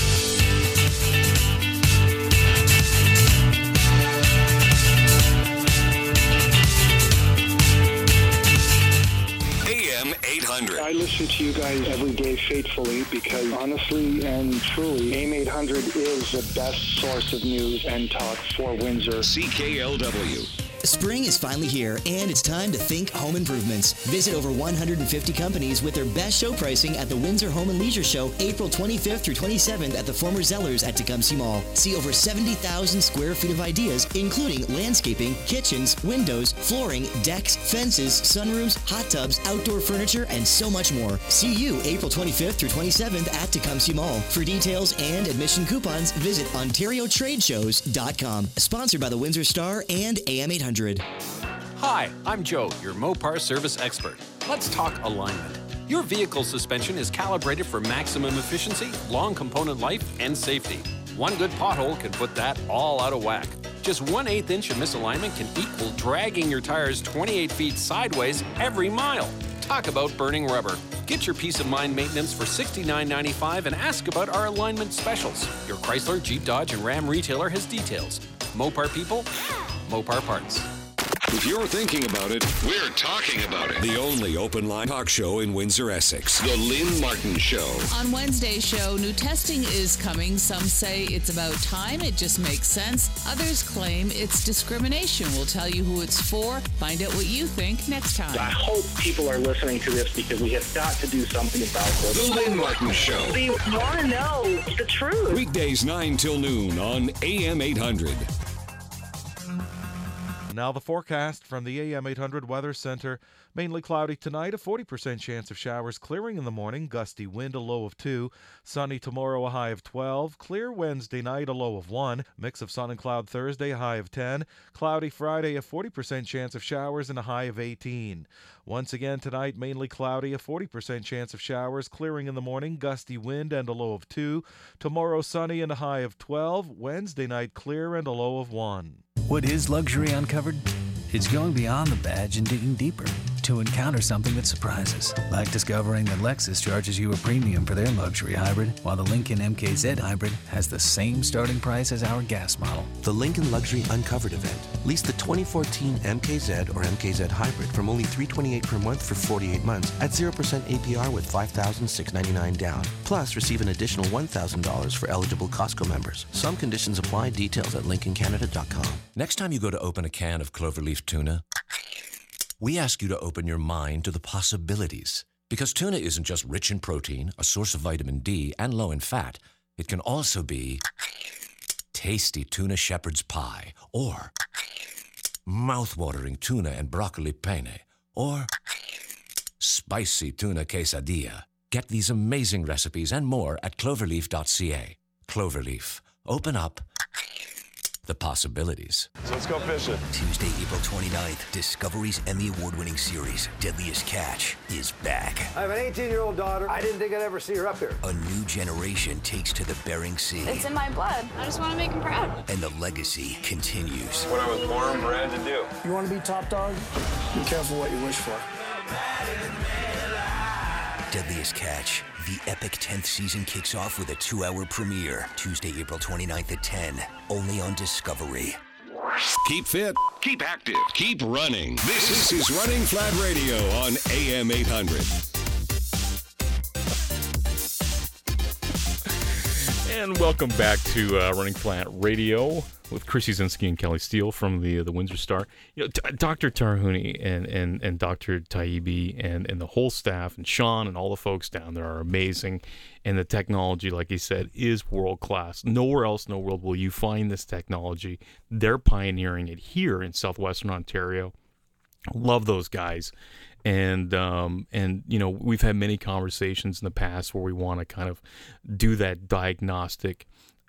eight hundred. I listen to you guys every day faithfully because honestly and truly, A M eight hundred is the best source of news and talk for Windsor. C K L W. Spring is finally here, and it's time to think home improvements. Visit over one hundred fifty companies with their best show pricing at the Windsor Home and Leisure Show, April twenty-fifth through twenty-seventh at the former Zellers at Tecumseh Mall. See over seventy thousand square feet of ideas, including landscaping, kitchens, windows, flooring, decks, fences, sunrooms, hot tubs, outdoor furniture, and so much more. See you April twenty-fifth through twenty-seventh at Tecumseh Mall. For details and admission coupons, visit ontario trade shows dot com. Sponsored by the Windsor Star and A M eight hundred. Hi, I'm Joe, your Mopar service expert. Let's talk alignment. Your vehicle suspension is calibrated for maximum efficiency, long component life, and safety. One good pothole can put that all out of whack. Just one eighth inch of misalignment can equal dragging your tires twenty-eight feet sideways every mile. Talk about burning rubber. Get your peace of mind maintenance for sixty-nine ninety-five and ask about our alignment specials. Your Chrysler, Jeep, Dodge, and Ram retailer has details. Mopar people, Mopar parts. If you're thinking about it, we're talking about it. The only open line talk show in Windsor, Essex. The Lynn Martin Show. On Wednesday's show, new testing is coming. Some say it's about time. It just makes sense. Others claim it's discrimination. We'll tell you who it's for. Find out what you think next time. I hope people are listening to this because we have got to do something about this. The Lynn Martin Show. We want to know the truth. Weekdays nine till noon on A M eight hundred. Now the forecast from the A M eight hundred Weather Center. Mainly cloudy tonight, a forty percent chance of showers clearing in the morning, gusty wind, a low of two. Sunny tomorrow, a high of twelve. Clear Wednesday night, a low of one. Mix of sun and cloud Thursday, a high of ten. Cloudy Friday, a forty percent chance of showers and a high of eighteen. Once again tonight, mainly cloudy, a forty percent chance of showers clearing in the morning, gusty wind and a low of two. Tomorrow sunny and a high of twelve. Wednesday night clear and a low of one. What is Luxury Uncovered? It's going beyond the badge and digging deeper to encounter something that surprises, like discovering that Lexus charges you a premium for their luxury hybrid, while the Lincoln M K Z hybrid has the same starting price as our gas model. The Lincoln Luxury Uncovered event. Lease the twenty fourteen M K Z or M K Z hybrid from only three hundred twenty-eight dollars per month for forty-eight months at zero percent A P R with five thousand six hundred ninety-nine dollars down. Plus, receive an additional one thousand dollars for eligible Costco members. Some conditions apply. Details at lincoln canada dot com. Next time you go to open a can of Cloverleaf tuna, we ask you to open your mind to the possibilities. Because tuna isn't just rich in protein, a source of vitamin D, and low in fat. It can also be tasty tuna shepherd's pie, or mouth-watering tuna and broccoli penne, or spicy tuna quesadilla. Get these amazing recipes and more at cloverleaf dot c a. Cloverleaf. Open up the possibilities. So let's go fishing. Tuesday, April twenty-ninth, Discovery's Emmy Award-winning series, Deadliest Catch, is back. I have an eighteen-year-old daughter. I didn't think I'd ever see her up here. A new generation takes to the Bering Sea. It's in my blood. I just want to make him proud. And the legacy continues. What I was born and bred to do. You want to be top dog? Be careful what you wish for. Deadliest Catch, The epic tenth season kicks off with a two-hour premiere, Tuesday, April twenty-ninth at ten, only on Discovery. Keep fit, keep active, keep running. This is Running Flat Radio on A M eight hundred. And welcome back to uh, Running Flat Radio with Chris Yazinski and Kelly Steele from the the Windsor Star. You know, D- Doctor Tarhouni and, and, and Doctor Taibbi and, and the whole staff and Sean and all the folks down there are amazing. And the technology, like he said, is world class. Nowhere else in the world will you find this technology. They're pioneering it here in southwestern Ontario. Love those guys. And, um, and you know, we've had many conversations in the past where we want to kind of do that diagnostic,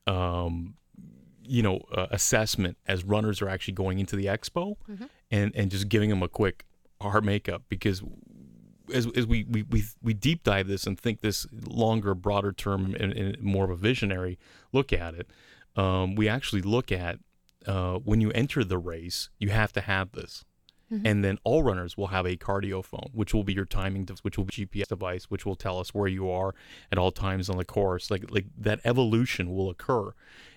um, you know, uh, assessment as runners are actually going into the expo mm-hmm. and, and just giving them a quick heart makeup, because as as we, we, we, we deep dive this and think this longer, broader term and, and more of a visionary look at it, um, we actually look at uh, when you enter the race, you have to have this. Mm-hmm. And then all runners will have a cardio phone, which will be your timing, which will be a G P S device, which will tell us where you are at all times on the course. Like like that evolution will occur,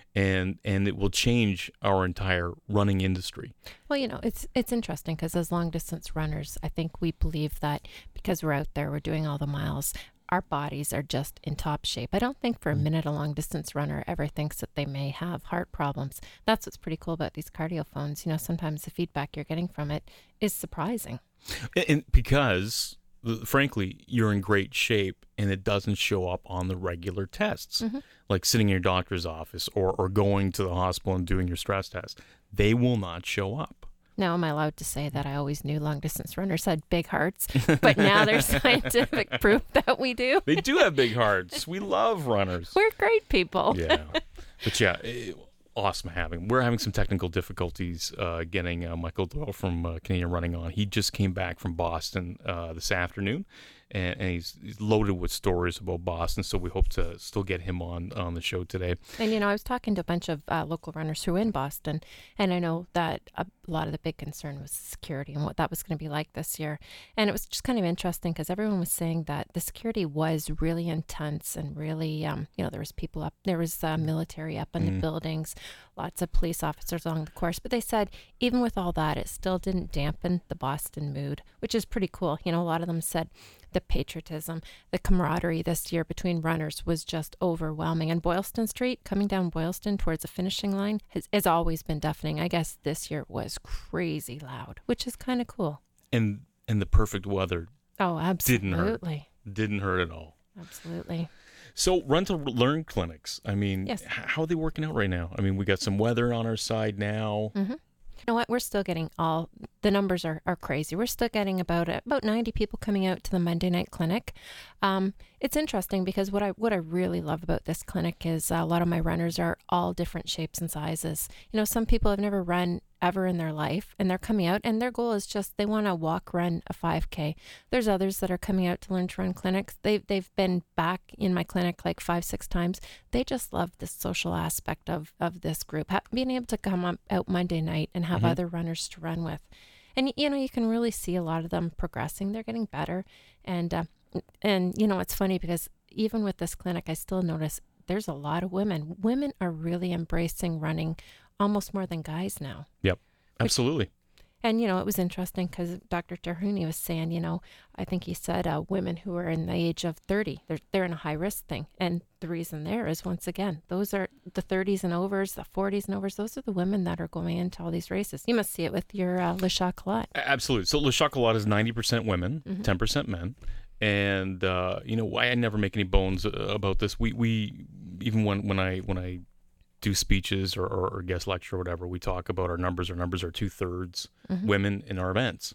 and and it will change our entire running industry. Well, you know, it's it's interesting because as long distance runners, I think we believe that because we're out there, we're doing all the miles, our bodies are just in top shape. I don't think for a minute a long distance runner ever thinks that they may have heart problems. That's what's pretty cool about these cardio phones. You know, sometimes the feedback you're getting from it is surprising. And, and because, frankly, you're in great shape and it doesn't show up on the regular tests, mm-hmm. like sitting in your doctor's office or, or going to the hospital and doing your stress test. They will not show up. Now, am I allowed to say that I always knew long-distance runners had big hearts, but now there's scientific proof that we do? They do have big hearts. We love runners. We're great people. Yeah. But yeah, awesome having. We're having some technical difficulties uh, getting uh, Michael Doyle from uh, Canadian Running on. He just came back from Boston uh, this afternoon, and, and he's, he's loaded with stories about Boston, so we hope to still get him on, on the show today. And, you know, I was talking to a bunch of uh, local runners who are in Boston, and I know that a lot of the big concern was security and what that was going to be like this year. And it was just kind of interesting because everyone was saying that the security was really intense and really, um, you know, there was people up, there was uh, military up in mm. the buildings, lots of police officers along the course. But they said even with all that, it still didn't dampen the Boston mood, which is pretty cool. You know, a lot of them said the patriotism, the camaraderie this year between runners was just overwhelming. And Boylston Street, coming down Boylston towards the finishing line, has, has always been deafening. I guess this year was crazy loud, which is kind of cool. And and the perfect weather. Oh, absolutely. Didn't hurt. Didn't hurt at all. Absolutely. So Run to Learn clinics, I mean, yes. How are they working out right now? I mean, we got some weather on our side now. Mm-hmm. You know what? We're still getting all the numbers are, are crazy. We're still getting about about ninety people coming out to the Monday night clinic. Um, it's interesting because what I what I really love about this clinic is uh, a lot of my runners are all different shapes and sizes. You know, some people have never run ever in their life, and they're coming out, and their goal is just they want to walk, run a five K. There's others that are coming out to learn to run clinics. They've they've been back in my clinic like five, six times. They just love the social aspect of of this group, ha- being able to come up, out Monday night and have mm-hmm. other runners to run with. And, you know, you can really see a lot of them progressing. They're getting better. And, uh, and you know, it's funny because even with this clinic, I still notice there's a lot of women. Women are really embracing running almost more than guys now. Yep, absolutely. Which, and, you know, it was interesting because Doctor Tarhouni was saying, you know, I think he said uh, women who are in the age of thirty, they're, they're in a high risk thing. And the reason there is, once again, those are the thirties and overs, the forties and overs. Those are the women that are going into all these races. You must see it with your uh, Le Chocolat. Absolutely. So Le Chocolat is ninety percent women, mm-hmm. ten percent men. And, uh, you know, I never make any bones about this. We, we even when, when I when I do speeches or, or, or guest lecture or whatever, we talk about our numbers. Our numbers are two-thirds mm-hmm. women in our events.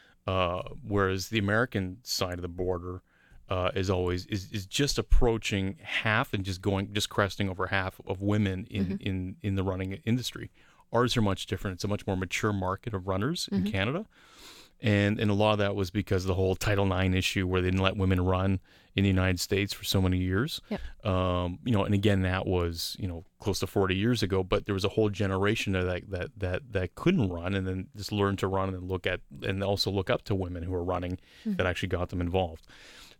Uh, whereas the American side of the border uh, is always is, is just approaching half and just going just cresting over half of women in, mm-hmm. in, in the running industry. Ours are much different. It's a much more mature market of runners mm-hmm. in Canada. And and a lot of that was because of the whole Title nine issue where they didn't let women run in the United States for so many years. Yep. Um, you know, and again, that was, you know, close to forty years ago, but there was a whole generation of that, that, that, that couldn't run and then just learned to run and look at, and also look up to women who are running mm-hmm. that actually got them involved.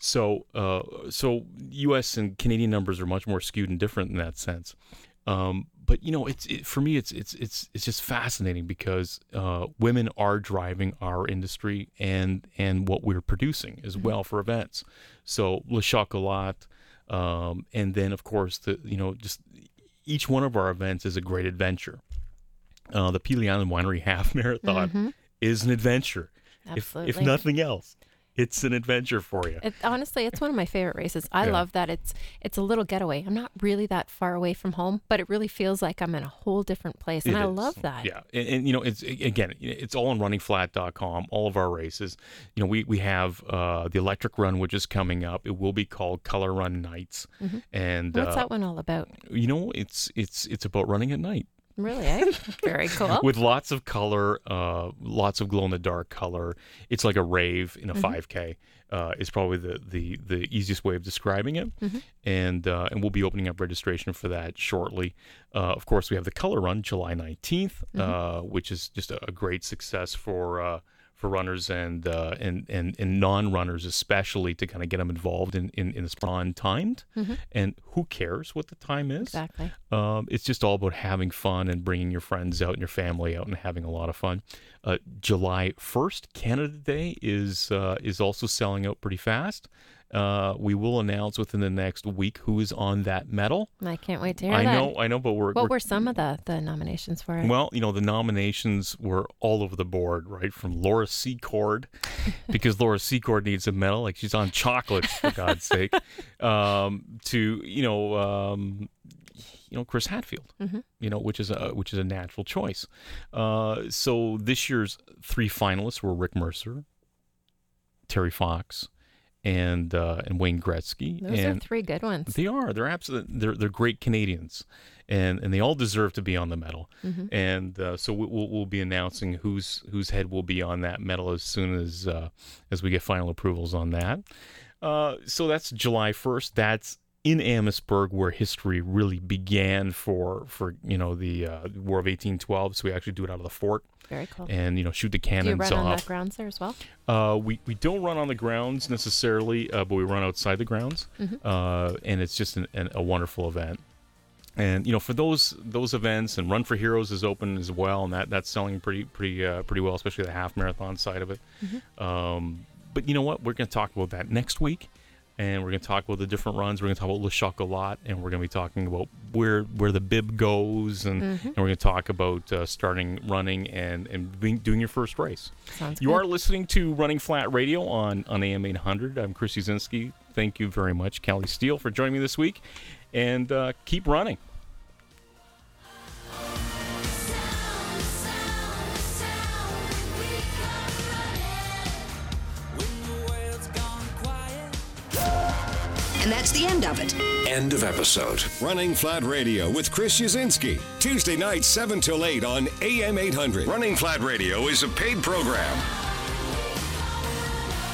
So, uh, so U S and Canadian numbers are much more skewed and different in that sense. Um, but you know, it's it, for me, it's it's it's it's just fascinating because uh, women are driving our industry and and what we're producing as well for events. So Le Chocolat, um, and then of course the you know just each one of our events is a great adventure. Uh, the Pelee Island Winery Half Marathon Mm-hmm. is an adventure, Absolutely. if if nothing else. It's an adventure for you. It, honestly, it's one of my favorite races. I Yeah. love that it's it's a little getaway. I'm not really that far away from home, but it really feels like I'm in a whole different place, and It I is. love that. Yeah, and, and you know, it's again, it's all on running flat dot com. All of our races. You know, we we have uh, the electric run, which is coming up. It will be called Color Run Nights. Mhm. And What's uh, that one all about? You know, it's it's it's about running at night. Really, eh? Very cool. With lots of color, uh, lots of glow in the dark color. It's like a rave in a Mhm. five K. Uh, is probably the, the, the easiest way of describing it. Mhm. And uh, and we'll be opening up registration for that shortly. Uh, of course, we have the Color Run July nineteenth, Mhm. uh, which is just a, a great success for uh, for runners and uh, and and, and non-runners especially, to kind of get them involved in in, in the non-timed. Mhm. And who cares what the time is? Exactly. Um, it's just all about having fun and bringing your friends out and your family out and having a lot of fun. Uh, July first, Canada Day, is uh, is also selling out pretty fast. Uh, we will announce within the next week who is on that medal. I can't wait to hear I that. know, I know, but we're, What we're were some of the, the nominations for it? well, you know, the nominations were all over the board, right? From Laura Secord, because Laura Secord needs a medal, like she's on chocolate, for God's sake, um, to, you know, um, you know, Chris Hadfield, Mhm. you know, which is a which is a natural choice. Uh, so this year's three finalists were Rick Mercer, Terry Fox, and uh, and Wayne Gretzky. Those and are three good ones. They are. They're absolutely. They're they're great Canadians, and and they all deserve to be on the medal. Mhm. And uh, so we, we'll we'll be announcing whose whose head will be on that medal as soon as uh, as we get final approvals on that. Uh, so that's July first. That's in Amherstburg, where history really began for for you know the uh, War of eighteen twelve. So we actually do it out of the fort. Very cool. And you know shoot the Do you cannons run off. on that grounds there as well? Uh, we, we don't run on the grounds necessarily, uh, but we run outside the grounds, Mhm. uh, and it's just an, an, a wonderful event. And you know, for those those events, and Run for Heroes is open as well, and that, that's selling pretty pretty uh, pretty well, especially the half marathon side of it. Mhm. Um, but you know what? We're going to talk about that next week, and we're going to talk about the different runs. We're going to talk about Le Chocolat, and we're going to be talking about where where the bib goes, and, Mhm. and we're going to talk about uh, starting running and and being, doing your first race. Sounds You good. are listening to Running Flat Radio on, on A M eight hundred. I'm Chris Uzinski. Thank you very much, Kelly Steele, for joining me this week. And uh, keep running. And that's the end of it. End of episode. Running Flat Radio with Chris Yazinski. Tuesday nights, seven till eight on A M eight hundred. Running Flat Radio is a paid program.